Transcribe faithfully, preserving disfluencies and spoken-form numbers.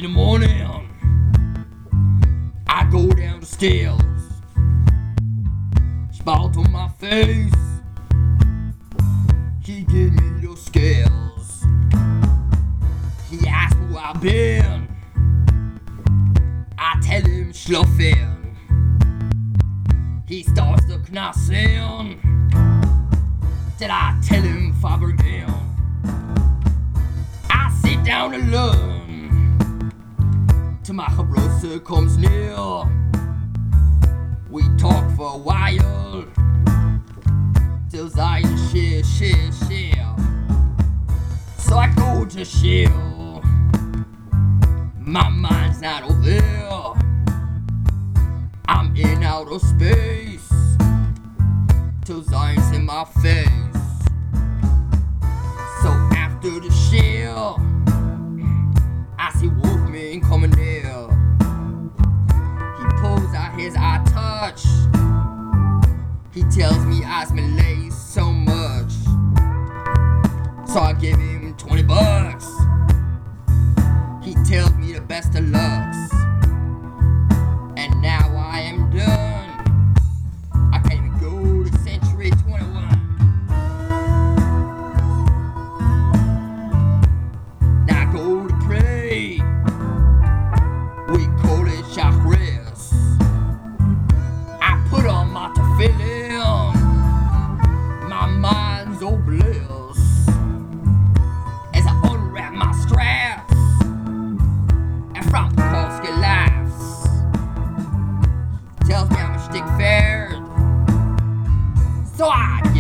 in the morning, I go down the stairs, spout on my face. He give me the scales. He asks who I've been. I tell him schluffing. He starts to knassen. Till I tell him Fabergé. I sit down alone till my Chabrose comes near. We talk for a while till I share, share, share. So I go to share. My mind's not over there. I'm in outer space till Zion's in my face. So after the share, I see Wolfman coming near. He pulls out his eye touch. He tells me I smell so much. So I give him twenty bucks. He tells me the best of lucks. And now I am done. I can't even go to Century twenty-one. Now I go to pray. We call it Chakras. I put on my tefillin. My mind's oblivious as I unwrap my straps and from Polska laughs. Tells me I'm a shtick fair, so I